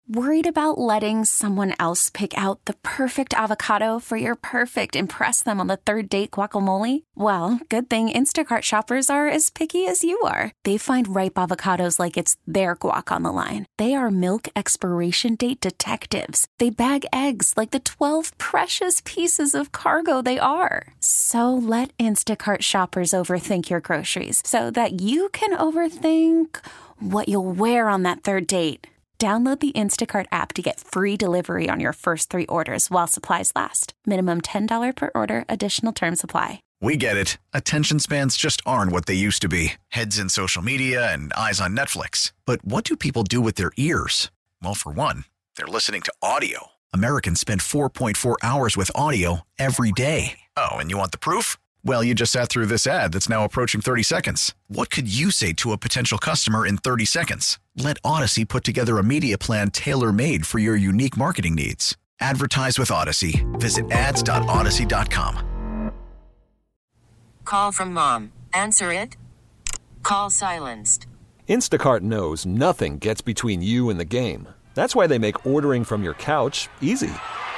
Worried about letting someone else pick out the perfect avocado for your perfect impress them on the third date guacamole? Well, good thing Instacart shoppers are as picky as you are. They find ripe avocados like it's their guac on the line. They are milk expiration date detectives. They bag eggs like the 12 precious pieces of cargo they are. So let Instacart shoppers overthink your groceries so that you can overthink what you'll wear on that third date. Download the Instacart app to get free delivery on your first 3 orders while supplies last. Minimum $10 per order. Additional terms apply. We get it. Attention spans just aren't what they used to be. Heads in social media and eyes on Netflix. But what do people do with their ears? Well, for one, they're listening to audio. Americans spend 4.4 hours with audio every day. Oh, and you want the proof? Well, you just sat through this ad that's now approaching 30 seconds. What could you say to a potential customer in 30 seconds? Let Odyssey put together a media plan tailor-made for your unique marketing needs. Advertise with Odyssey. Visit ads.odyssey.com. Call from mom. Answer it. Call silenced. Instacart knows nothing gets between you and the game. That's why they make ordering from your couch easy.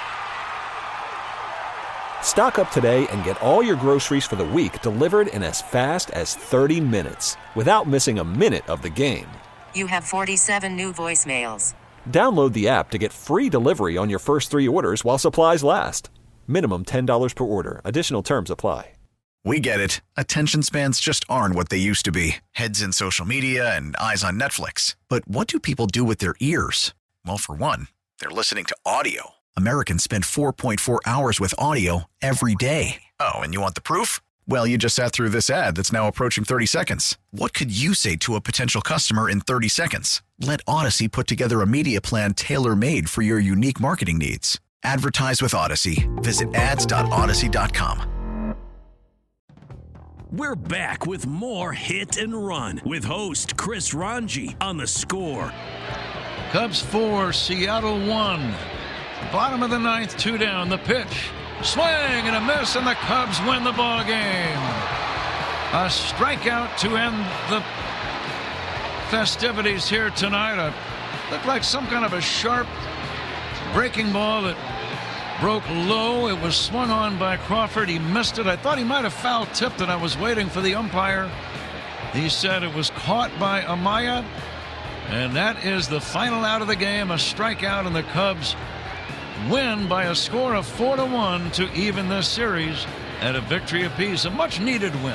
Stock up today and get all your groceries for the week delivered in as fast as 30 minutes without missing a minute of the game. You have 47 new voicemails. Download the app to get free delivery on your first 3 orders while supplies last. Minimum $10 per order. Additional terms apply. We get it. Attention spans just aren't what they used to be. Heads in social media and eyes on Netflix. But what do people do with their ears? Well, for one, they're listening to audio. Americans spend 4.4 hours with audio every day. Oh, and you want the proof? Well, you just sat through this ad that's now approaching 30 seconds. What could you say to a potential customer in 30 seconds? Let Odyssey put together a media plan tailor-made for your unique marketing needs. Advertise with Odyssey. Visit ads.odyssey.com. We're back with more Hit and Run with host Chris Ranji on The Score. Cubs 4, Seattle 1. Bottom of the ninth, 2 down. The pitch, swing and a miss, and the Cubs win the ball game. A strikeout to end the festivities here tonight. Looked like some kind of a sharp breaking ball that broke low. It was swung on by Crawford. He missed it. I thought he might have foul tipped it. I was waiting for the umpire. He said it was caught by Amaya. And that is the final out of the game. A strikeout, and the Cubs win by a score of 4-1 to even this series at a victory apiece. A much needed win.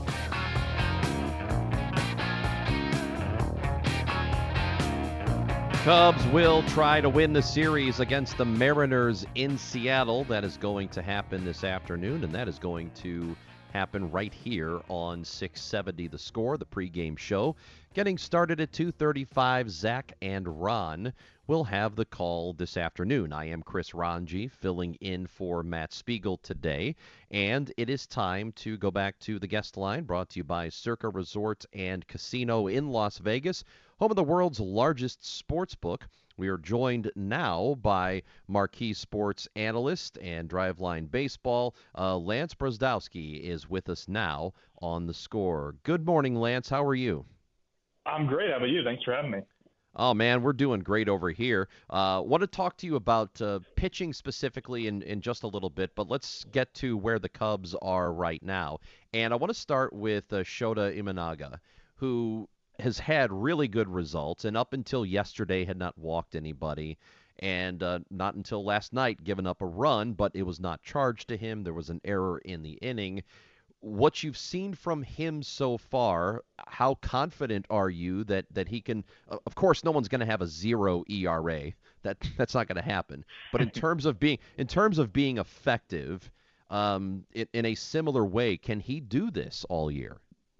Cubs will try to win the series against the Mariners in Seattle. That is going to happen this afternoon, and that is going to happen right here on 670 The Score, the pregame show. Getting started at 2:35, Zach and Ron will have the call this afternoon. I am Chris Ranji, filling in for Matt Spiegel today, and it is time to go back to the guest line, brought to you by Circa Resort and Casino in Las Vegas, home of the world's largest sports book. We are joined now by marquee sports analyst and Driveline Baseball. Lance Brozdowski is with us now on The Score. Good morning, Lance. How are you? I'm great. How about you? Thanks for having me. Oh, man, we're doing great over here. Want to talk to you about pitching specifically in just a little bit, but let's get to where the Cubs are right now. And I want to start with Shota Imanaga, who has had really good results, and up until yesterday had not walked anybody, and not until last night given up a run, but it was not charged to him. There was an error in the inning. What you've seen from him so far, how confident are you that he can? Of course, no one's going to have a 0 ERA. That's not going to happen. But in terms of being effective, in a similar way, can he do this all year?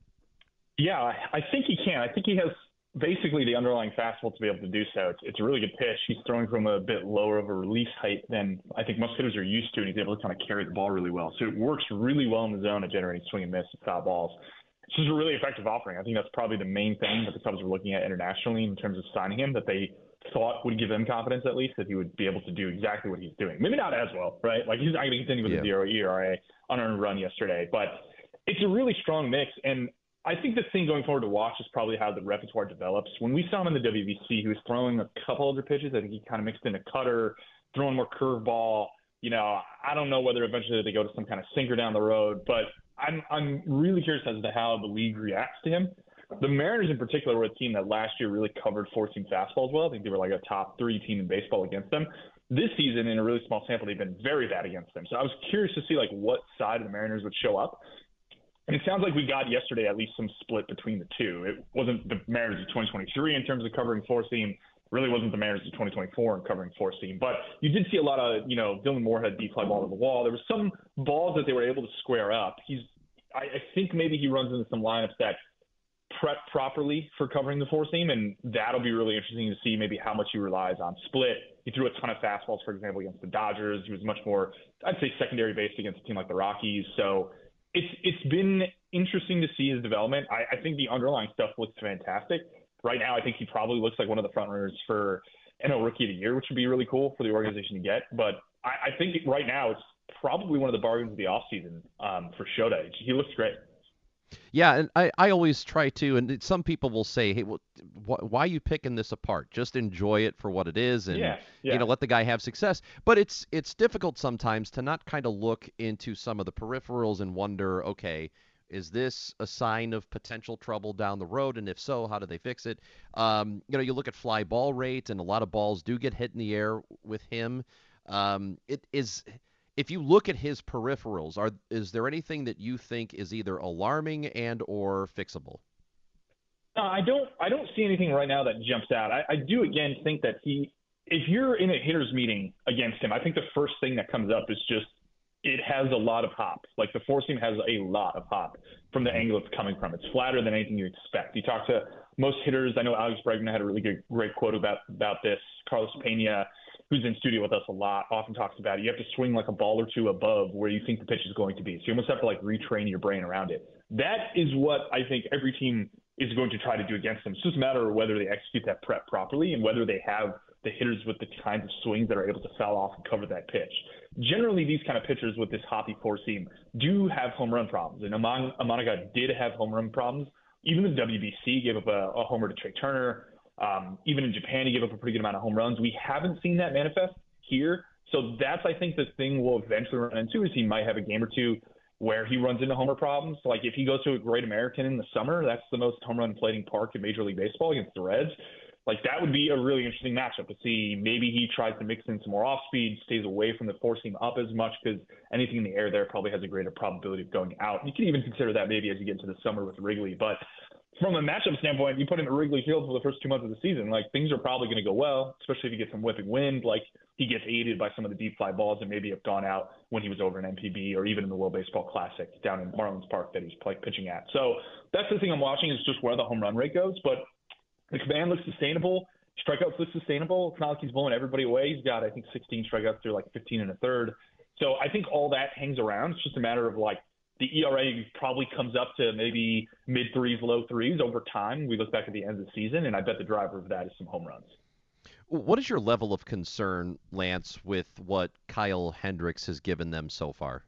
Yeah, I think he can. I think he has basically the underlying fastball to be able to do so. It's a really good pitch. He's throwing from a bit lower of a release height than I think most hitters are used to, and he's able to kind of carry the ball really well. So it works really well in the zone at generating swing and miss and foul balls. It's just a really effective offering. I think that's probably the main thing that the Cubs were looking at internationally in terms of signing him, that they thought would give them confidence at least that he would be able to do exactly what he's doing. Maybe not as well, right? Like he's not going to continue with a 0 ERA, unearned run yesterday, but it's a really strong mix. And I think the thing going forward to watch is probably how the repertoire develops. When we saw him in the WBC, he was throwing a couple other pitches. I think he kind of mixed in a cutter, throwing more curveball. I don't know whether eventually they go to some kind of sinker down the road, but I'm really curious as to how the league reacts to him. The Mariners in particular were a team that last year really covered four-seam fastballs well. I think they were like a top 3 team in baseball against them. This season, in a really small sample, they've been very bad against them. So I was curious to see like what side of the Mariners would show up. And it sounds like we got yesterday at least some split between the two. It wasn't the Mariners of 2023 in terms of covering four-seam. Really wasn't the Mariners of 2024 in covering four-seam. But you did see a lot of, Dylan Moore deep fly ball to the wall. There were some balls that they were able to square up. I think maybe he runs into some lineups that prep properly for covering the four-seam, and that'll be really interesting to see maybe how much he relies on split. He threw a ton of fastballs, for example, against the Dodgers. He was much more, I'd say, secondary based against a team like the Rockies. So it's been interesting to see his development. I think the underlying stuff looks fantastic. Right now, I think he probably looks like one of the front runners for NL Rookie of the Year, which would be really cool for the organization to get. But I think right now it's probably one of the bargains of the offseason for Shota. He looks great. Yeah, and I always try to, and some people will say, hey, well, why are you picking this apart? Just enjoy it for what it is and, let the guy have success. But it's difficult sometimes to not kind of look into some of the peripherals and wonder, okay, is this a sign of potential trouble down the road? And if so, how do they fix it? You look at fly ball rate, and a lot of balls do get hit in the air with him. If you look at his peripherals, is there anything that you think is either alarming and or fixable? I don't see anything right now that jumps out. I do again think that if you're in a hitter's meeting against him, I think the first thing that comes up is just it has a lot of hop. Like the four seam has a lot of hop from the angle it's coming from. It's flatter than anything you expect. You talk to most hitters. I know Alex Bregman had a really great quote about this. Carlos Pena, who's in studio with us a lot, often talks about it. You have to swing like a ball or two above where you think the pitch is going to be. So you almost have to like retrain your brain around it. That is what I think every team is going to try to do against them. It's just a matter of whether they execute that prep properly and whether they have the hitters with the kinds of swings that are able to foul off and cover that pitch. Generally, these kind of pitchers with this hoppy four seam do have home run problems. And Amanaga did have home run problems. Even the WBC gave up a homer to Trey Turner. Even in Japan, he gave up a pretty good amount of home runs. We haven't seen that manifest here. So that's, I think, the thing we'll eventually run into is he might have a game or two where he runs into homer problems. Like if he goes to a Great American in the summer, that's the most home run plating park in Major League Baseball against the Reds. Like that would be a really interesting matchup to see. Maybe he tries to mix in some more off speed, stays away from the four seam up as much because anything in the air there probably has a greater probability of going out. You can even consider that maybe as you get into the summer with Wrigley. But from a matchup standpoint, you put him at Wrigley Field for the first 2 months of the season, like things are probably going to go well, especially if you get some whipping wind. Like he gets aided by some of the deep fly balls that maybe have gone out when he was over in MPB or even in the World Baseball Classic down in Marlins Park that he's pitching at. So that's the thing I'm watching is just where the home run rate goes. But the command looks sustainable. Strikeouts look sustainable. It's not like he's blowing everybody away. He's got, I think, 16 strikeouts through like 15 and a third. So I think all that hangs around. It's just a matter of like the ERA probably comes up to maybe mid threes, low threes over time. We look back at the end of the season, and I bet the driver of that is some home runs. What is your level of concern, Lance, with what Kyle Hendricks has given them so far?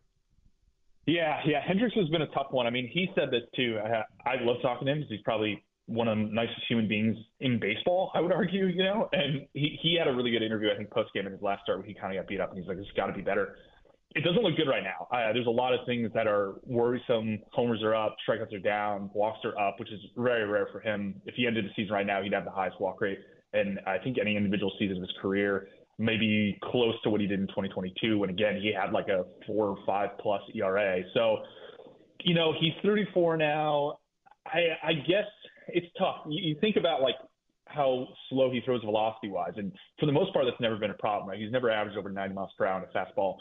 Yeah, Hendricks has been a tough one. I mean, he said this too. I love talking to him because he's probably one of the nicest human beings in baseball, I would argue, and he had a really good interview, I think, post-game in his last start where he kind of got beat up and he's like, it's got to be better. It doesn't look good right now. There's a lot of things that are worrisome. Homers are up, strikeouts are down, walks are up, which is very rare for him. If he ended the season right now, he'd have the highest walk rate in, I think, any individual season of his career, maybe close to what he did in 2022 when, again, he had like a 4 or 5 plus ERA. So, he's 34 now. I guess it's tough. You think about like how slow he throws velocity-wise, and for the most part, that's never been a problem. Right? He's never averaged over 90 miles per hour on a fastball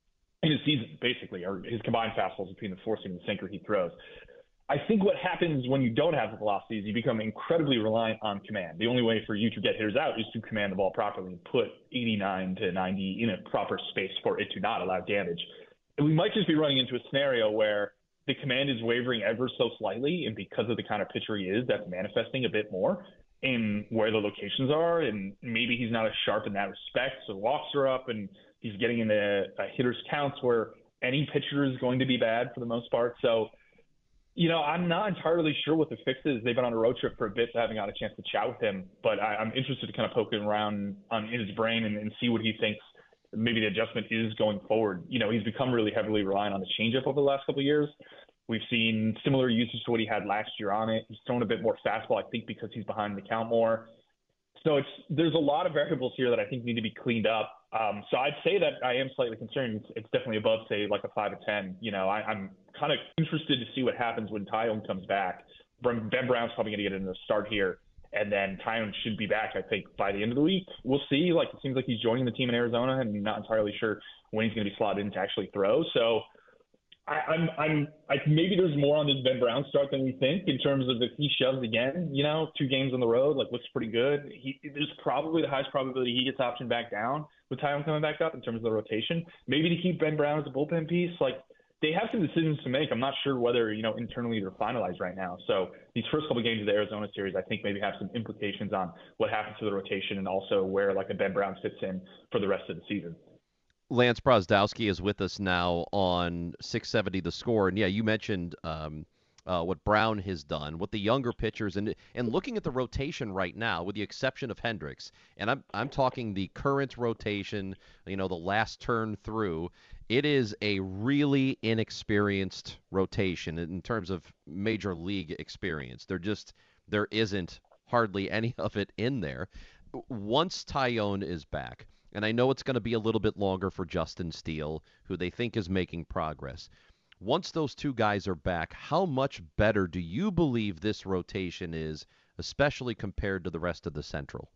in his season, basically, or his combined fastballs between the four seam and the sinker he throws. I think what happens when you don't have the velocity is you become incredibly reliant on command. The only way for you to get hitters out is to command the ball properly and put 89 to 90 in a proper space for it to not allow damage. And we might just be running into a scenario where the command is wavering ever so slightly, and because of the kind of pitcher he is, that's manifesting a bit more in where the locations are, and maybe he's not as sharp in that respect, so walks are up, and he's getting into a hitter's counts where any pitcher is going to be bad for the most part. So I'm not entirely sure what the fix is. They've been on a road trip for a bit, so I haven't got a chance to chat with him. But I'm interested to kind of poke around in his brain and see what he thinks maybe the adjustment is going forward. He's become really heavily reliant on the changeup over the last couple of years. We've seen similar usage to what he had last year on it. He's thrown a bit more fastball, I think, because he's behind the count more. So there's a lot of variables here that I think need to be cleaned up. So I'd say that I am slightly concerned. It's definitely above, say, like a 5 or 10. I'm kind of interested to see what happens when Taillon comes back. Ben Brown's probably going to get in the start here, and then Taillon should be back, I think, by the end of the week. We'll see. It seems like he's joining the team in Arizona, and I'm not entirely sure when he's going to be slotted in to actually throw. So maybe there's more on this Ben Brown start than we think in terms of if he shoves again, 2 games on the road, looks pretty good. There's probably the highest probability he gets optioned back down with Taillon coming back up in terms of the rotation. Maybe to keep Ben Brown as a bullpen piece. They have some decisions to make. I'm not sure whether, internally they're finalized right now. So these first couple of games of the Arizona series, I think maybe have some implications on what happens to the rotation and also where a Ben Brown fits in for the rest of the season. Lance Brozdowski is with us now on 670 The Score. And, yeah, you mentioned what Brown has done, what the younger pitchers, and looking at the rotation right now, with the exception of Hendricks, and I'm talking the current rotation, the last turn through, it is a really inexperienced rotation in terms of major league experience. There isn't hardly any of it in there. Once Taillon is back, and I know it's going to be a little bit longer for Justin Steele, who they think is making progress. Once those 2 guys are back, how much better do you believe this rotation is, especially compared to the rest of the Central?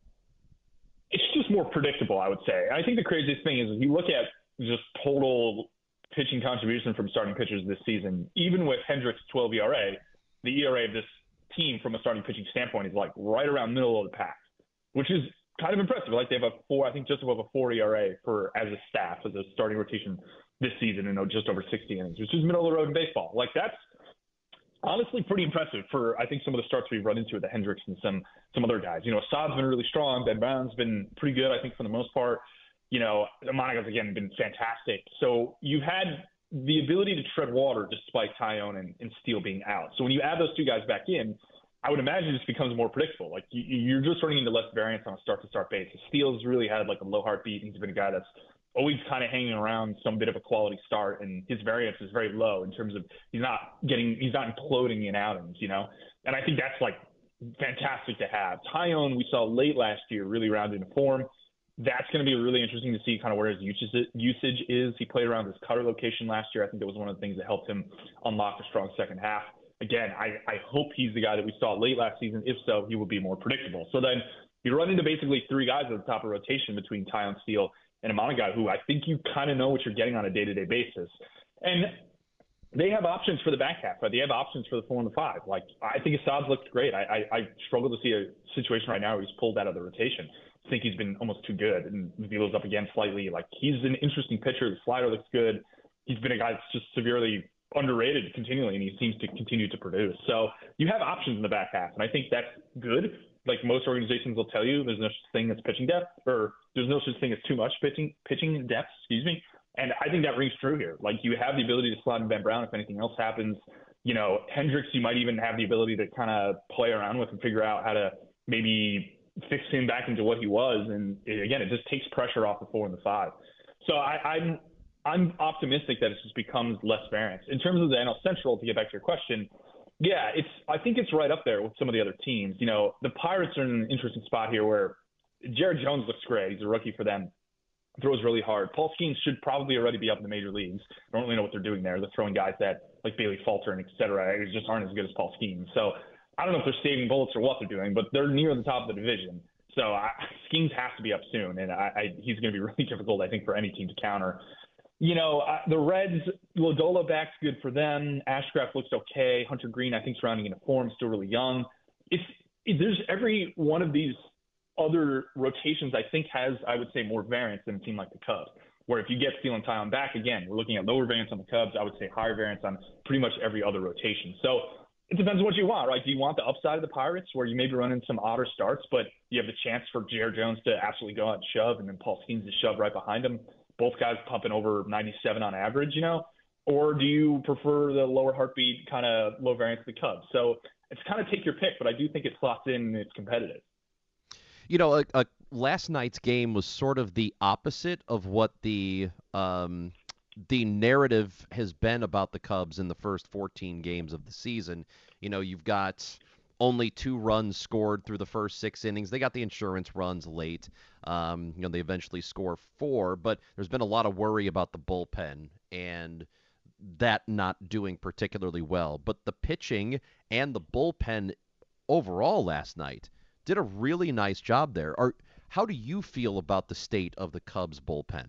It's just more predictable, I would say. I think the craziest thing is if you look at just total pitching contribution from starting pitchers this season, even with Hendricks' 12 ERA, the ERA of this team from a starting pitching standpoint is right around middle of the pack, which is kind of impressive. They have a 4, I think just above a 4 ERA as a staff, as a starting rotation this season, and just over 60 innings, which is middle of the road in baseball. That's honestly pretty impressive for, I think, some of the starts we've run into with the Hendricks and some other guys. Assad's been really strong. Ben Brown's been pretty good, I think, for the most part. Monica's, again, been fantastic. So you've had the ability to tread water despite Taillon and Steele being out. So when you add those 2 guys back in, I would imagine it just becomes more predictable. You're just running into less variance on a start-to-start basis. Steele's really had a low heartbeat. He's been a guy that's always kind of hanging around some bit of a quality start, and his variance is very low in terms of he's not imploding in outings, And I think that's fantastic to have. Taillon, we saw late last year, really rounded into form. That's going to be really interesting to see kind of where his usage is. He played around his cutter location last year. I think that was one of the things that helped him unlock a strong second half. Again, I hope he's the guy that we saw late last season. If so, he will be more predictable. So then you run into basically 3 guys at the top of rotation between Taillon, Steele, and a Monica, who I think you kind of know what you're getting on a day-to-day basis. And they have options for the back half. Right? They have options for the 4 and the 5. I think Assad's looked great. I struggle to see a situation right now where he's pulled out of the rotation. I think he's been almost too good, and Vilo's up again slightly. He's an interesting pitcher. The slider looks good. He's been a guy that's just severely underrated continually, and he seems to continue to produce. So you have options in the back half, and I think that's good. Most organizations will tell you, there's no such thing as pitching depth, or there's no such thing as too much pitching depth, And I think that rings true here. You have the ability to slot in Ben Brown if anything else happens. Hendricks, you might even have the ability to kind of play around with and figure out how to maybe fix him back into what he was. And again, it just takes pressure off the 4 and the 5. So I'm optimistic that it just becomes less variance. In terms of the NL Central, to get back to your question, yeah, I think it's right up there with some of the other teams. The Pirates are in an interesting spot here where Jared Jones looks great. He's a rookie for them. Throws really hard. Paul Skeens should probably already be up in the major leagues. I don't really know what they're doing there. They're throwing guys that, like Bailey Falter and et cetera, who just aren't as good as Paul Skeens. So I don't know if they're saving bullets or what they're doing, but they're near the top of the division. So Skeens has to be up soon, and he's going to be really difficult, I think, for any team to counter. The Reds, Lodola back's good for them. Ashcraft looks okay. Hunter Green, I think, is rounding into form, still really young. There's every one of these other rotations, I think, has, I would say, more variance than a team like the Cubs, where if you get Steele and Taillon back, again, we're looking at lower variance on the Cubs. I would say higher variance on pretty much every other rotation. So it depends on what you want, right? Do you want the upside of the Pirates, where you maybe run into some odder starts, but you have the chance for Jared Jones to absolutely go out and shove, and then Paul Skeens to shove right behind him? Both guys pumping over 97 on average, or do you prefer the lower heartbeat kind of low variance of the Cubs? So it's kind of take your pick, but I do think it slots in and it's competitive. You know, last night's game was sort of the opposite of what the narrative has been about the Cubs in the first 14 games of the season. You know, you've got only 2 runs scored through the first 6 innings. They got the insurance runs late. They eventually score 4, but there's been a lot of worry about the bullpen and that not doing particularly well. But the pitching and the bullpen overall last night did a really nice job there. How do you feel about the state of the Cubs bullpen?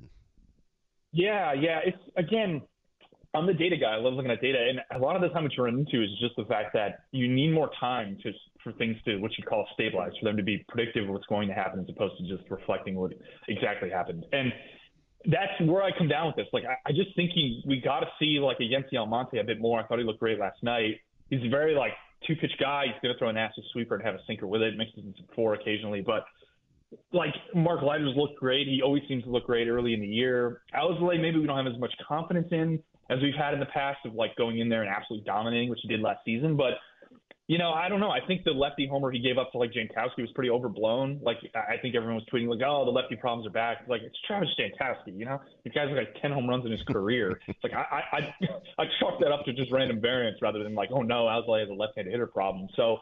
Yeah. It's, again, I'm the data guy. I love looking at data. And a lot of the time what you run into is just the fact that you need more time for things to, what you call, stabilize, for them to be predictive of what's going to happen as opposed to just reflecting what exactly happened. And that's where I come down with this. Like, I just think we got to see, like, a Yency Almonte a bit more. I thought he looked great last night. He's a very, like, 2-pitch guy. He's going to throw a nasty sweeper and have a sinker with it. Mixes into 4 occasionally. But, like, Mark Leiter's looked great. He always seems to look great early in the year. Alzolay, maybe we don't have as much confidence in as we've had in the past of, like, going in there and absolutely dominating, which he did last season. But, you know, I don't know. I think the lefty homer he gave up to, like, Jankowski was pretty overblown. Like, I think everyone was tweeting, like, oh, the lefty problems are back. Like, it's Travis Jankowski, you know? The guy's got, like, 10 home runs in his career. It's like, I chalk that up to just random variance rather than, like, oh, no, Alzolay has a left-handed hitter problem. So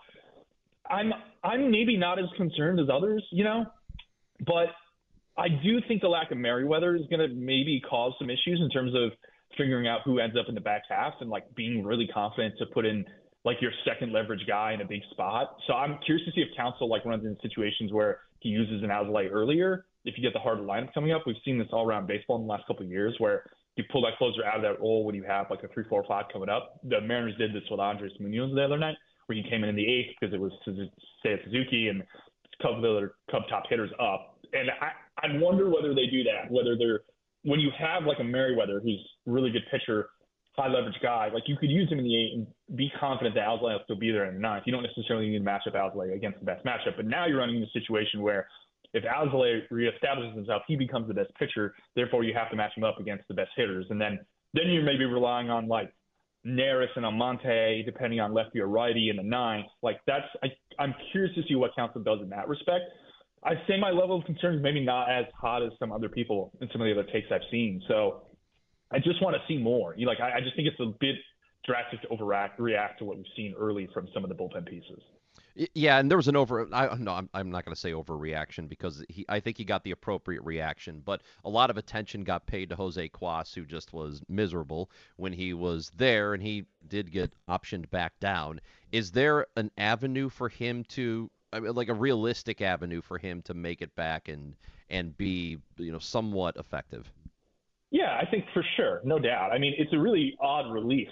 I'm maybe not as concerned as others, you know? But I do think the lack of Merriweather is going to maybe cause some issues in terms of figuring out who ends up in the back half and, like, being really confident to put in, like, your second leverage guy in a big spot. So I'm curious to see if Counsell, like, runs into situations where he uses an Alzolay earlier. If you get the harder lineup coming up, we've seen this all around baseball in the last couple of years where you pull that closer out of that role when you have, like, a 3-4-5 coming up. The Mariners did this with Andres Munoz the other night where he came in the 8th because it was Seiya Suzuki and Cub top hitters up. And I wonder whether they do that, whether they're – when you have, like, a Merriweather who's a really good pitcher, high leverage guy, like, you could use him in the 8 and be confident that Alzolay will still be there in the 9th. You don't necessarily need to match up Alzolay against the best matchup. But now you're running into a situation where if Alzolay reestablishes himself, he becomes the best pitcher. Therefore, you have to match him up against the best hitters. And then you're maybe relying on, like, Neris and Almonte, depending on lefty or righty in the 9th. Like, I'm curious to see what Counsell does in that respect. I'd say my level of concern is maybe not as hot as some other people in some of the other takes I've seen. So I just want to see more. I just think it's a bit drastic to react to what we've seen early from some of the bullpen pieces. Yeah, and there was I'm not going to say overreaction because I think he got the appropriate reaction, but a lot of attention got paid to Jose Cuas, who just was miserable when he was there, and he did get optioned back down. Is there an avenue for him to, like a realistic avenue for him to make it back and be, somewhat effective? Yeah, I think for sure, no doubt. I mean, it's a really odd release.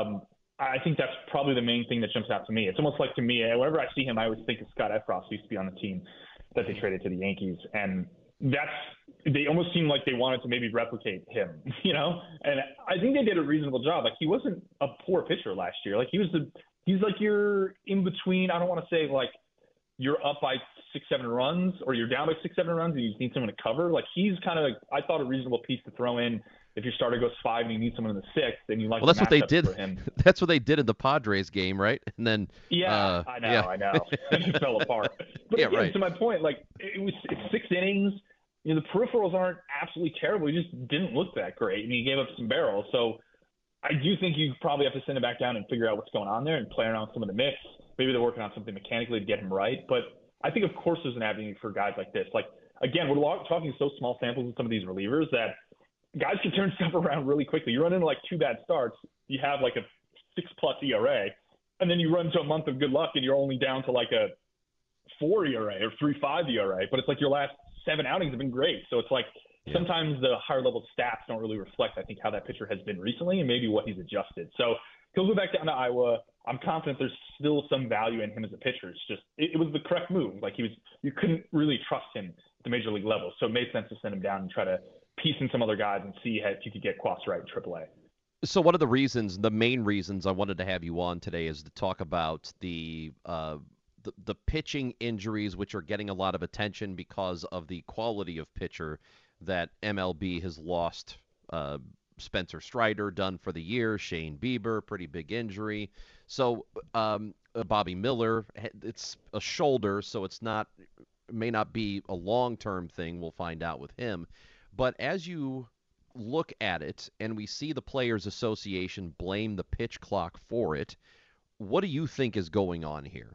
I think that's probably the main thing that jumps out to me. It's almost like, to me, whenever I see him, I always think of Scott Effross, who used to be on the team that they traded to the Yankees. And they almost seemed like they wanted to maybe replicate him, And I think they did a reasonable job. Like, he wasn't a poor pitcher last year. Like, he's like your in between. I don't want to say, like, you're up by 6-7 runs or you're down by 6-7 runs and you just need someone to cover. Like, he's kind of, I thought, a reasonable piece to throw in. If your starter goes 5 and you need someone in the 6th, then you like. Well, that's what they did. For him. That's what they did in the Padres game, right? And then I know. It fell apart. But yeah, again, right. To my point, like, it's 6 innings. The peripherals aren't absolutely terrible. He just didn't look that great, and he gave up some barrels. So I do think you probably have to send him back down and figure out what's going on there and play around with some of the mix. Maybe they're working on something mechanically to get him right. But I think, of course, there's an avenue for guys like this. Like, again, we're talking so small samples with some of these relievers that guys can turn stuff around really quickly. You run into, like, 2 bad starts, you have, like, a 6+ ERA, and then you run into a month of good luck and you're only down to, like, a 4 ERA or 3.5 ERA. But it's like your last 7 outings have been great. So it's like sometimes the higher level stats don't really reflect, I think, how that pitcher has been recently and maybe what he's adjusted. So he'll go back down to Iowa. I'm confident there's still some value in him as a pitcher. It's just it was the correct move. Like, you couldn't really trust him at the major league level. So it made sense to send him down and try to piece in some other guys and see if you could get Cuas right in AAA. So one of the main reasons I wanted to have you on today is to talk about the pitching injuries, which are getting a lot of attention because of the quality of pitcher that MLB has lost Spencer Strider done for the year, Shane Bieber, pretty big injury. So Bobby Miller, it's a shoulder, so may not be a long-term thing. We'll find out with him. But as you look at it and we see the Players Association blame the pitch clock for it, what do you think is going on here?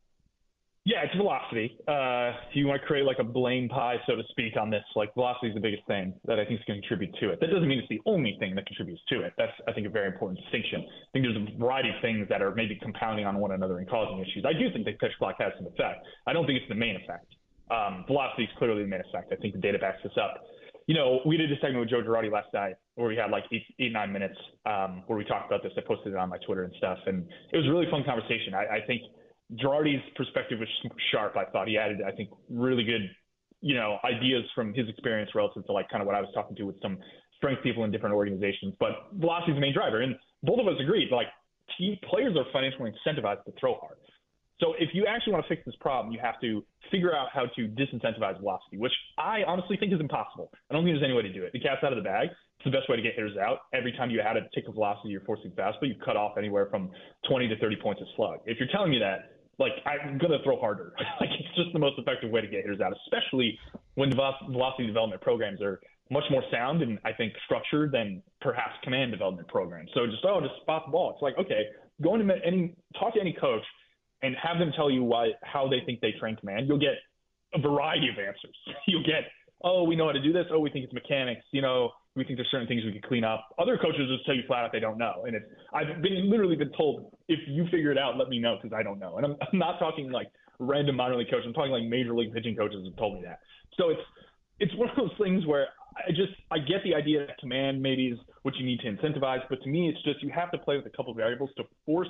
Yeah, it's velocity. You want to create like a blame pie, so to speak, on this. Like, velocity is the biggest thing that I think is going to contribute to it. That doesn't mean it's the only thing that contributes to it. That's, I think, a very important distinction. I think there's a variety of things that are maybe compounding on one another and causing issues. I do think the pitch clock has some effect. I don't think it's the main effect. Velocity is clearly the main effect. I think the data backs this up. You know, we did a segment with Joe Girardi last night where we had like 9 minutes where we talked about this. I posted it on my Twitter and stuff, and it was a really fun conversation. I think Girardi's perspective was sharp. I thought he added, I think, really good, ideas from his experience relative to like kind of what I was talking to with some strength people in different organizations. But velocity is the main driver, and both of us agreed. Like, players are financially incentivized to throw hard. So if you actually want to fix this problem, you have to figure out how to disincentivize velocity, which I honestly think is impossible. I don't think there's any way to do it. The cat's out of the bag. It's the best way to get hitters out. Every time you add a tick of velocity, you're forcing fastball. You cut off anywhere from 20 to 30 points a slug. If you're telling me that, like, I'm going to throw harder. Like, it's just the most effective way to get hitters out, especially when velocity development programs are much more sound and I think structured than perhaps command development programs. So just spot the ball. It's like, okay, go into talk to any coach and have them tell you how they think they train command. You'll get a variety of answers. You'll get, we know how to do this. We think it's mechanics. We think there's certain things we could clean up. Other coaches just tell you flat out they don't know. And I've literally been told, if you figure it out, let me know because I don't know. And I'm not talking like random minor league coaches. I'm talking like major league pitching coaches have told me that. So it's one of those things where I get the idea that command maybe is what you need to incentivize, but to me it's just you have to play with a couple of variables to force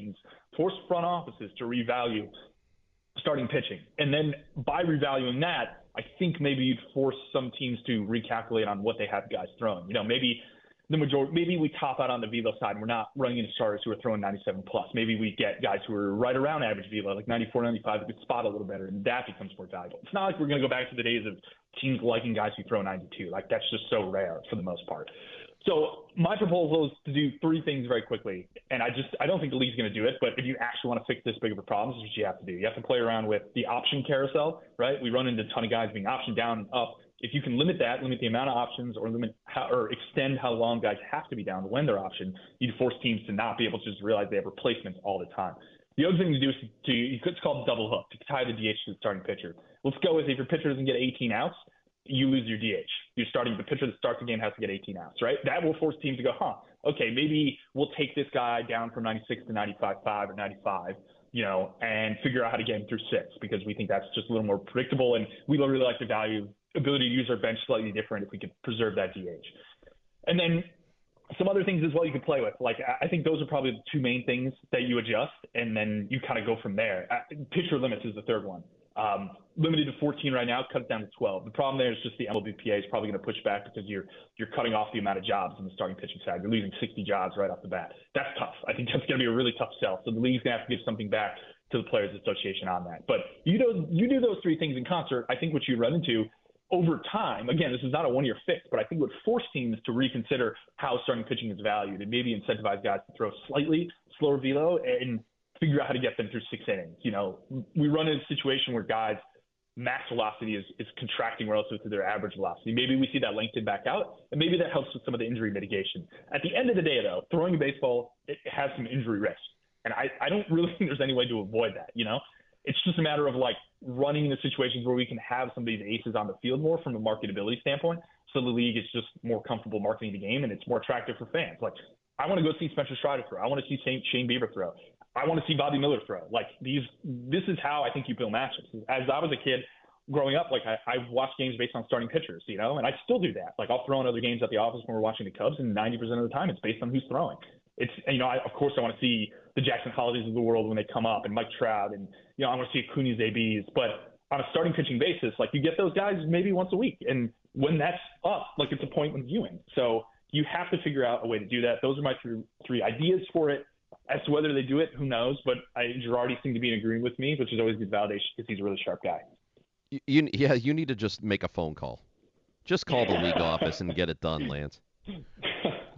front offices to revalue starting pitching. And then by revaluing that, I think maybe you'd force some teams to recalculate on what they have guys throwing. Maybe we top out on the velo side and we're not running into starters who are throwing 97 plus. Maybe we get guys who are right around average velo, like 94, 95, who could spot a little better, and that becomes more valuable. It's not like we're going to go back to the days of teams liking guys who throw 92. Like, that's just so rare for the most part. So my proposal is to do 3 things very quickly, and I don't think the league's going to do it, but if you actually want to fix this big of a problem, this is what you have to do. You have to play around with the option carousel, right? We run into a ton of guys being optioned down and up. If you can limit the amount of options or or extend how long guys have to be down when they're optioned, you'd force teams to not be able to just realize they have replacements all the time. The other thing to do is it's called double hook, to tie the DH to the starting pitcher. Let's go with, if your pitcher doesn't get 18 outs, you lose your DH. The pitcher that starts the game has to get 18 outs, right? That will force teams to go, okay, maybe we'll take this guy down from 96 to 95.5 or 95, and figure out how to get him through 6 because we think that's just a little more predictable, and we really like the ability to use our bench slightly different if we could preserve that DH. And then some other things as well you could play with. Like, I think those are probably the 2 main things that you adjust, and then you kind of go from there. Pitcher limits is the third one. Limited to 14 right now, cut it down to 12. The problem there is just the MLBPA is probably going to push back because you're cutting off the amount of jobs on the starting pitching side. You're losing 60 jobs right off the bat. That's tough. I think that's going to be a really tough sell. So the league's going to have to give something back to the Players Association on that. But you do those 3 things in concert. I think what you run into over time, again, this is not a one-year fix, but I think would force teams to reconsider how starting pitching is valued and maybe incentivize guys to throw slightly slower velo and figure out how to get them through 6 innings. We run into a situation where guys' max velocity is contracting relative to their average velocity. Maybe we see that lengthen back out, and maybe that helps with some of the injury mitigation. At the end of the day, though, throwing a baseball, it has some injury risk. And I don't really think there's any way to avoid that, It's just a matter of, like, running the situations where we can have some of these aces on the field more from a marketability standpoint, so the league is just more comfortable marketing the game, and it's more attractive for fans. Like, I want to go see Spencer Strider throw. I want to see Shane Bieber throw. I want to see Bobby Miller throw. Like, this is how I think you build matchups. As I was a kid growing up, like, I watched games based on starting pitchers, and I still do that. Like, I'll throw in other games at the office when we're watching the Cubs, and 90% of the time it's based on who's throwing. It's, of course I want to see the Jackson Hollidays of the world when they come up, and Mike Trout, and, I want to see Acuña's ABs, but on a starting pitching basis, like, you get those guys maybe once a week. And when that's up, like, it's a point when viewing. So you have to figure out a way to do that. Those are my 3 ideas for it. As to whether they do it, who knows? But Girardi seemed to be in agreement with me, which is always good validation because he's a really sharp guy. You need to just make a phone call. Just call the league office and get it done, Lance.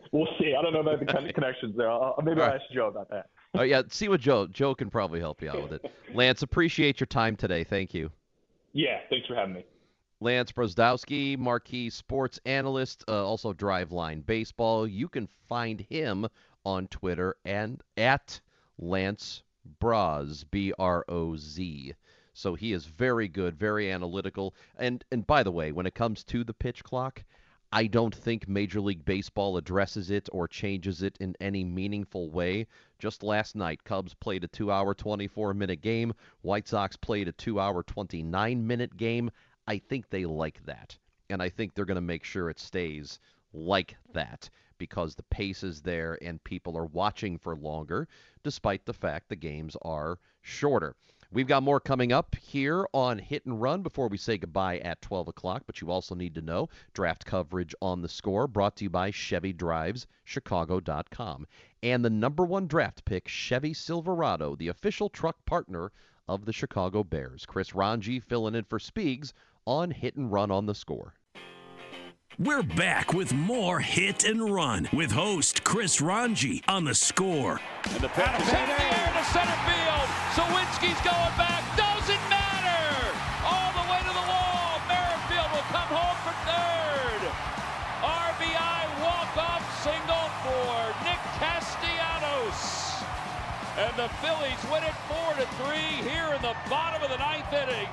We'll see. I don't know about the connections there. Maybe I'll ask Joe about that. Oh, yeah, see what Joe can probably help you out with it. Lance, appreciate your time today. Thank you. Yeah, thanks for having me. Lance Brozdowski, marquee sports analyst, also Driveline Baseball. You can find him on Twitter and at Lance Broz, B-R-O-Z. So he is very good, very analytical. And by the way, when it comes to the pitch clock, I don't think Major League Baseball addresses it or changes it in any meaningful way. Just last night, Cubs played a 2-hour, 24-minute game. White Sox played a 2-hour, 29-minute game. I think they like that, and I think they're going to make sure it stays like that because the pace is there and people are watching for longer, despite the fact the games are shorter. We've got more coming up here on Hit and Run before we say goodbye at 12 o'clock, but you also need to know draft coverage on the Score, brought to you by Chevy Drives, Chicago.com. And the number one draft pick, Chevy Silverado, the official truck partner of the Chicago Bears. Chris Ranji filling in for Speegs on Hit and Run on the Score. We're back with more Hit and Run with host Chris Ranji on the Score. And the pitch is in the air to center field. Sawinski's going back. Doesn't matter. All the way to the wall. Merrifield will come home for third. RBI walk-off single for Nick Castellanos. And the Phillies win it 4-3 here in the bottom of the ninth inning.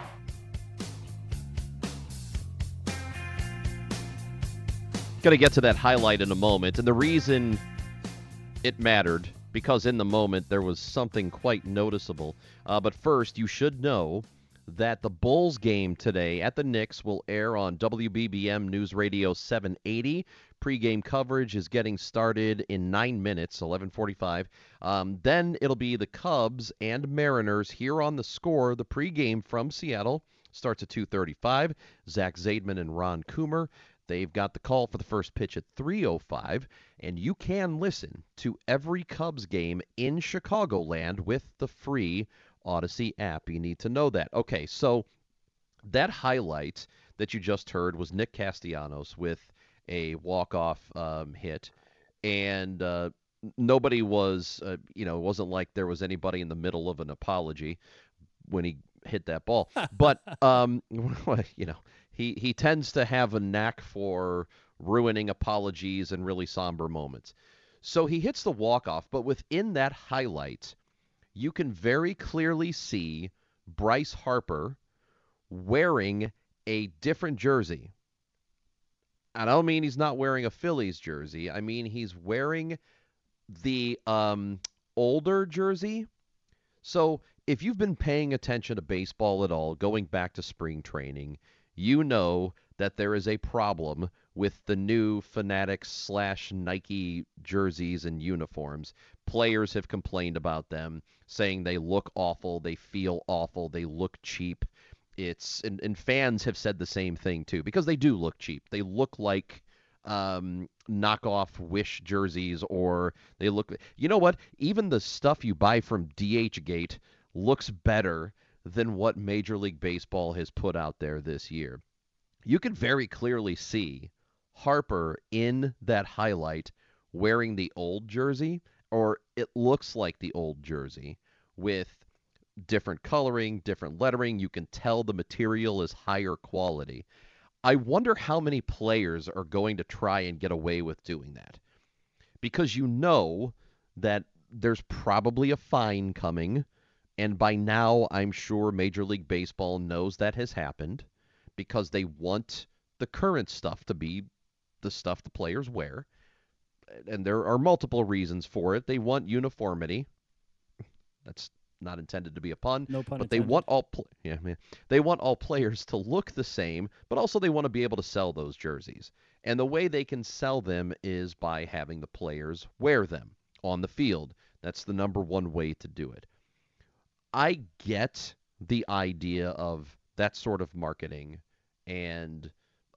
Going to get to that highlight in a moment, and the reason it mattered, because in the moment there was something quite noticeable. But first, you should know that the Bulls game today at the Knicks will air on WBBM News Radio 780. Pre-game coverage is getting started in 9 minutes, 11:45. Then it'll be the Cubs and Mariners here on the Score. The pre-game from Seattle starts at 2:35. Zach Zaidman and Ron Coomer. They've got the call for the first pitch at 3:05, and you can listen to every Cubs game in Chicagoland with the free Odyssey app. You need to know that. Okay, so that highlight that you just heard was Nick Castellanos with a walk-off hit, and nobody was, it wasn't like there was anybody in the middle of an apology when he hit that ball. But, He tends to have a knack for ruining apologies and really somber moments. So he hits the walk-off, but within that highlight, you can very clearly see Bryce Harper wearing a different jersey. And I don't mean he's not wearing a Phillies jersey. I mean he's wearing the older jersey. So if you've been paying attention to baseball at all, going back to spring training, you know that there is a problem with the new Fanatics/Nike jerseys and uniforms. Players have complained about them, saying they look awful, they feel awful, they look cheap. And fans have said the same thing too, because they do look cheap. They look like knockoff Wish jerseys, or they look. You know what? Even the stuff you buy from DHgate looks better than what Major League Baseball has put out there this year. You can very clearly see Harper in that highlight wearing the old jersey, or it looks like the old jersey with different coloring, different lettering. You can tell the material is higher quality. I wonder how many players are going to try and get away with doing that, because you know that there's probably a fine coming. And by now, I'm sure Major League Baseball knows that has happened, because they want the current stuff to be the stuff the players wear. And there are multiple reasons for it. They want uniformity. That's not intended to be a pun. No pun but intended. They want they want all players to look the same, but also they want to be able to sell those jerseys. And the way they can sell them is by having the players wear them on the field. That's the number one way to do it. I get the idea of that sort of marketing and,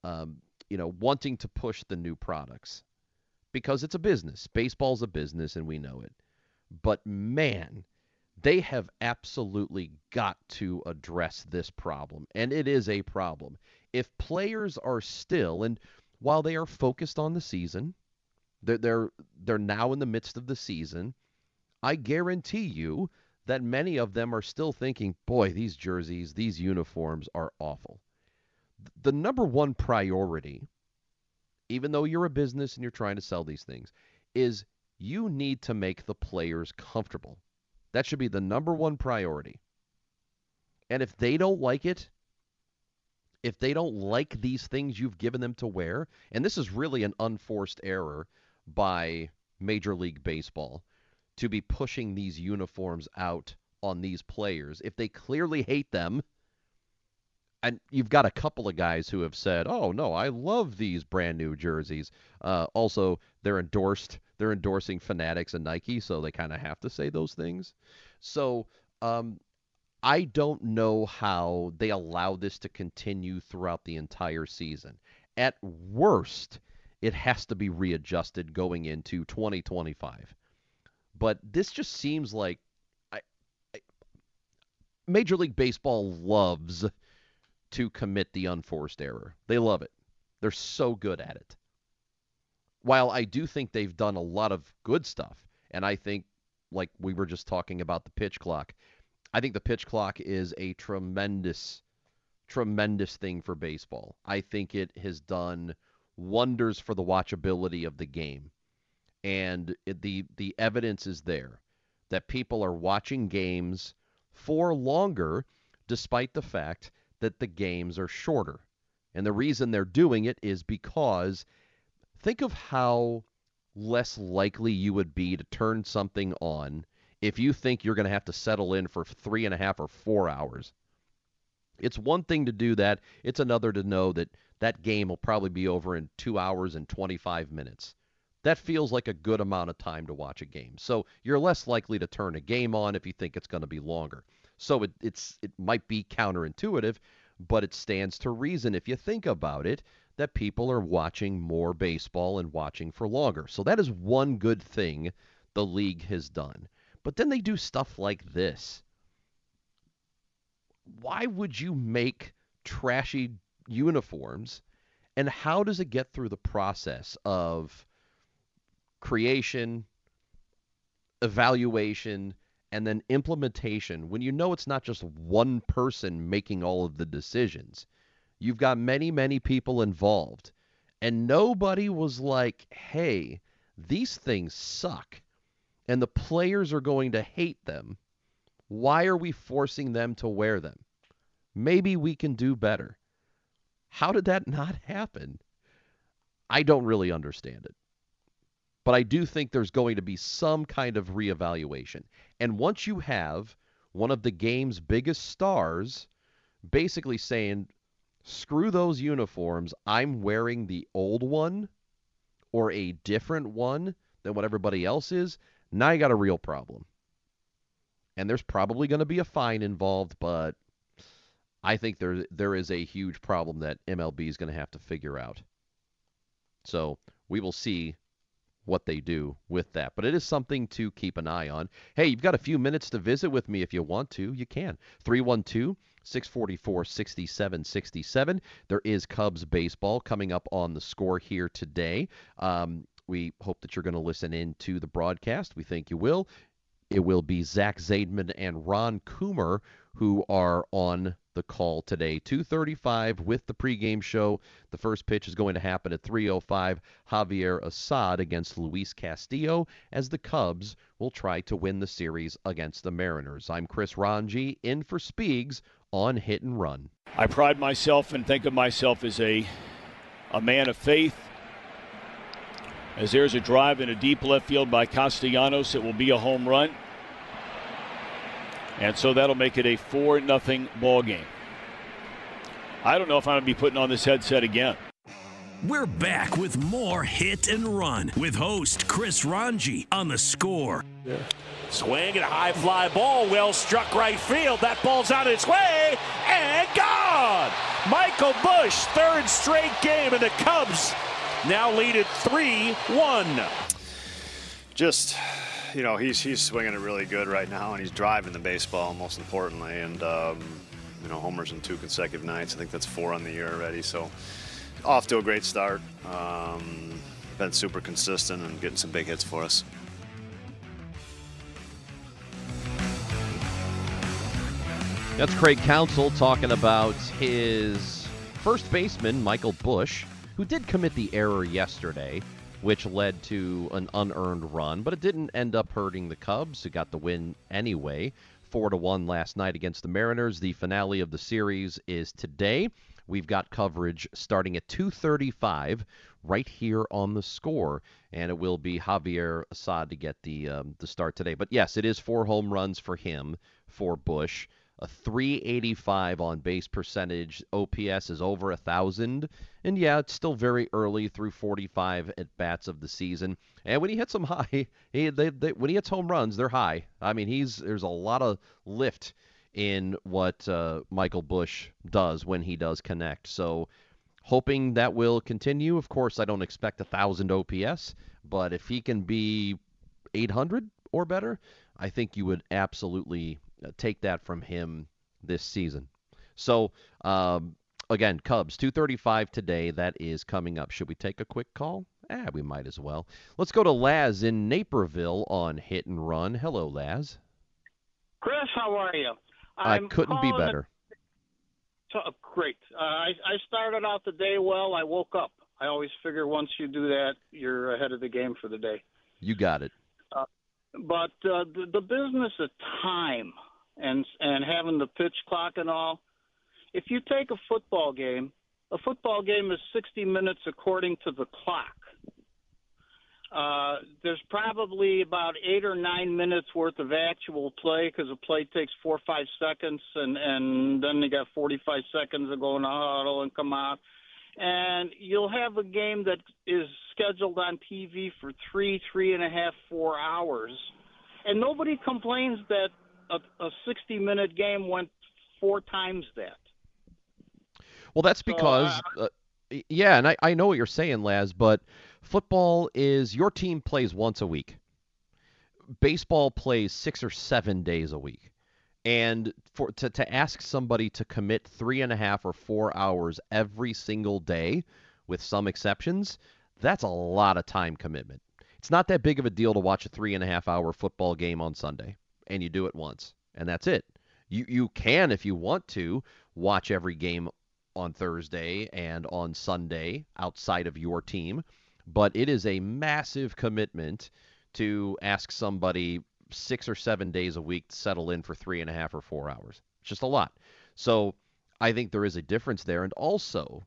wanting to push the new products, because it's a business. Baseball's a business, and we know it. But, man, they have absolutely got to address this problem, and it is a problem. If players are still, and while they are focused on the season, They're now in the midst of the season. I guarantee you that many of them are still thinking, boy, these jerseys, these uniforms are awful. The number one priority, even though you're a business and you're trying to sell these things, is you need to make the players comfortable. That should be the number one priority. And if they don't like it, if they don't like these things you've given them to wear, and this is really an unforced error by Major League Baseball to be pushing these uniforms out on these players. If they clearly hate them, and you've got a couple of guys who have said, oh, no, I love these brand new jerseys. Also, they're endorsing Fanatics and Nike, so they kind of have to say those things. So I don't know how they allow this to continue throughout the entire season. At worst, it has to be readjusted going into 2025. But this just seems like Major League Baseball loves to commit the unforced error. They love it. They're so good at it. While I do think they've done a lot of good stuff, and I think, like we were just talking about the pitch clock, I think the pitch clock is a tremendous, tremendous thing for baseball. I think it has done wonders for the watchability of the game. And the evidence is there that people are watching games for longer despite the fact that the games are shorter. And the reason they're doing it is because think of how less likely you would be to turn something on if you think you're going to have to settle in for 3.5 or 4 hours. It's one thing to do that. It's another to know that that game will probably be over in 2 hours and 25 minutes. That feels like a good amount of time to watch a game. So you're less likely to turn a game on if you think it's going to be longer. So it might be counterintuitive, but it stands to reason if you think about it that people are watching more baseball and watching for longer. So that is one good thing the league has done. But then they do stuff like this. Why would you make trashy uniforms, and how does it get through the process of creation, evaluation, and then implementation when you know it's not just one person making all of the decisions? You've got many, many people involved, and nobody was like, hey, these things suck, and the players are going to hate them. Why are we forcing them to wear them? Maybe we can do better. How did that not happen? I don't really understand it. But I do think there's going to be some kind of reevaluation. And once you have one of the game's biggest stars basically saying, screw those uniforms, I'm wearing the old one or a different one than what everybody else is, now you got a real problem. And there's probably going to be a fine involved, but I think there is a huge problem that MLB is going to have to figure out. So we will see what they do with that. But it is something to keep an eye on. Hey, you've got a few minutes to visit with me if you want to. You can. 312-644-6767. There is Cubs baseball coming up on the Score here today. We hope that you're going to listen in to the broadcast. We think you will. It will be Zach Zaidman and Ron Coomer who are on the call today. 2:35 with the pregame show. The first pitch is going to happen at 3:05. Javier Assad against Luis Castillo as the Cubs will try to win the series against the Mariners. I'm Chris Ranji in for Speegs on Hit and Run. I pride myself and think of myself as a man of faith. As there's a drive in a deep left field by Castellanos, it will be a home run. And so that'll make it a 4-0 ball game. I don't know if I'm going to be putting on this headset again. We're back with more Hit and Run with host Chris Ranji on the Score. Yeah. Swing and a high fly ball, well struck right field. That ball's on its way and gone. Michael Busch, third straight game, and the Cubs now lead at 3-1. Just, you know, he's swinging it really good right now, and he's driving the baseball most importantly. And you know, homers in 2 consecutive nights. I think that's 4 on the year already. So off to a great start. been super consistent and getting some big hits for us. That's Craig Counsell talking about his first baseman, Michael Busch, who did commit the error yesterday, which led to an unearned run, but it didn't end up hurting the Cubs, who got the win anyway. 4-1 last night against the Mariners. The finale of the series is today. We've got coverage starting at 2:35 right here on The Score, and it will be Javier Assad to get the start today. But yes, it is 4 home runs for him, for Busch. A .385 on base percentage. OPS is over 1,000. And yeah, it's still very early through 45 at-bats of the season. And when he hits them high, when he hits home runs, they're high. I mean, there's a lot of lift in what Michael Busch does when he does connect. So hoping that will continue. Of course, I don't expect 1,000 OPS, but if he can be 800 or better, I think you would absolutely take that from him this season. So, again, Cubs, 2:35 today. That is coming up. Should we take a quick call? We might as well. Let's go to Laz in Naperville on Hit and Run. Hello, Laz. Chris, how are you? I couldn't be better. Great. I started out the day well. I woke up. I always figure once you do that, you're ahead of the game for the day. You got it. But the business of time and having the pitch clock and all, if you take a football game is 60 minutes according to the clock. There's probably about 8 or 9 minutes worth of actual play because a play takes 4 or 5 seconds, and then you got 45 seconds of going to huddle and come out. And you'll have a game that is scheduled on TV for 3.5, 4 hours. And nobody complains that a 60-minute game went 4 times that. Well, that's because, and I know what you're saying, Laz, but football is, your team plays once a week. Baseball plays 6 or 7 days a week. And to ask somebody to commit 3.5 or 4 hours every single day, with some exceptions, that's a lot of time commitment. It's not that big of a deal to watch a 3.5-hour football game on Sunday, and you do it once, and that's it. You can, if you want to, watch every game on Thursday and on Sunday outside of your team, but it is a massive commitment to ask somebody 6 or 7 days a week to settle in for 3.5 or 4 hours. It's just a lot. So I think there is a difference there. And also,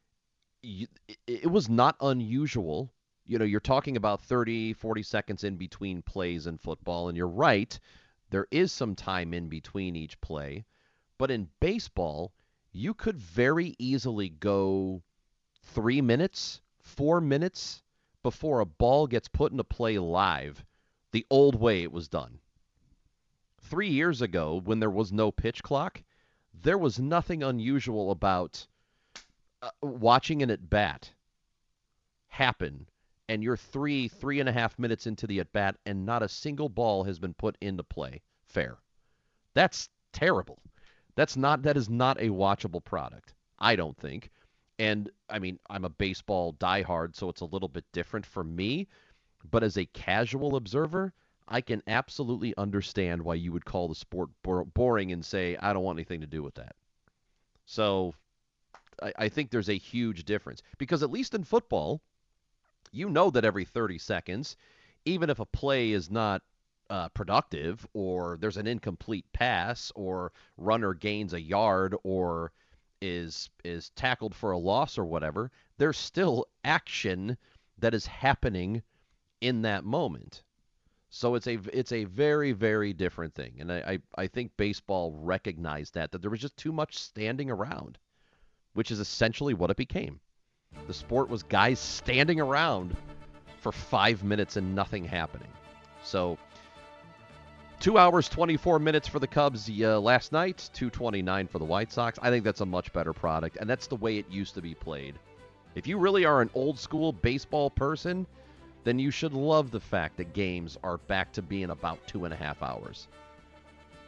it was not unusual. You know, you're talking about 30, 40 seconds in between plays in football, and you're right, there is some time in between each play. But in baseball, you could very easily go 3 minutes, 4 minutes before a ball gets put into play live, the old way it was done. 3 years ago, when there was no pitch clock, there was nothing unusual about watching an at-bat happen, and you're 3.5 minutes into the at-bat, and not a single ball has been put into play. Fair. That's terrible. That is not a watchable product, I don't think. And, I mean, I'm a baseball diehard, so it's a little bit different for me. But as a casual observer, I can absolutely understand why you would call the sport boring and say, I don't want anything to do with that. So I think there's a huge difference. Because at least in football, you know that every 30 seconds, even if a play is not productive, or there's an incomplete pass, or runner gains a yard, or is tackled for a loss or whatever, there's still action that is happening in that moment. So it's a very, very different thing. And I think baseball recognized that there was just too much standing around, which is essentially what it became. The sport was guys standing around for 5 minutes and nothing happening. So 2 hours, 24 minutes for the Cubs last night, 2:29 for the White Sox. I think that's a much better product, and that's the way it used to be played. If you really are an old-school baseball person, then you should love the fact that games are back to being about 2.5 hours.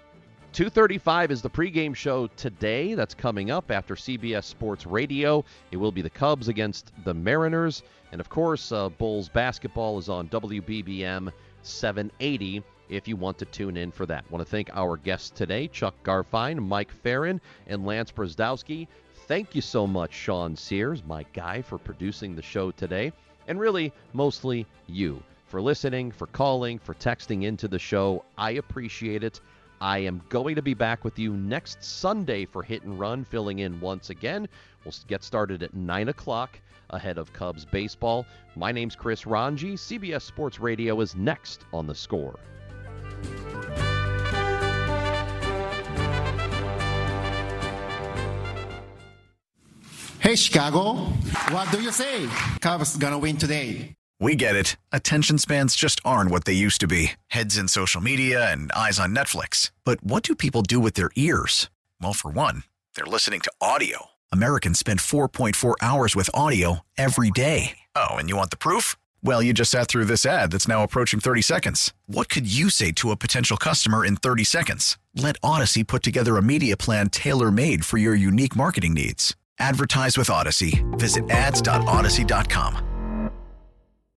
2:35 is the pregame show today. That's coming up after CBS Sports Radio. It will be the Cubs against the Mariners. And, of course, Bulls basketball is on WBBM 780 if you want to tune in for that. I want to thank our guests today, Chuck Garfien, Mike Farron, and Lance Brzezowski. Thank you so much, Sean Sears, my guy, for producing the show today. And really, mostly you, for listening, for calling, for texting into the show. I appreciate it. I am going to be back with you next Sunday for Hit and Run, filling in once again. We'll get started at 9 o'clock ahead of Cubs baseball. My name's Chris Ranji. CBS Sports Radio is next on The Score. Hey, Chicago. What do you say? Cubs gonna win today. We get it. Attention spans just aren't what they used to be. Heads in social media and eyes on Netflix. But what do people do with their ears? Well, for one, they're listening to audio. Americans spend 4.4 hours with audio every day. Oh, and you want the proof? Well, you just sat through this ad that's now approaching 30 seconds. What could you say to a potential customer in 30 seconds? Let Odyssey put together a media plan tailor-made for your unique marketing needs. Advertise with Odyssey. Visit ads.odyssey.com.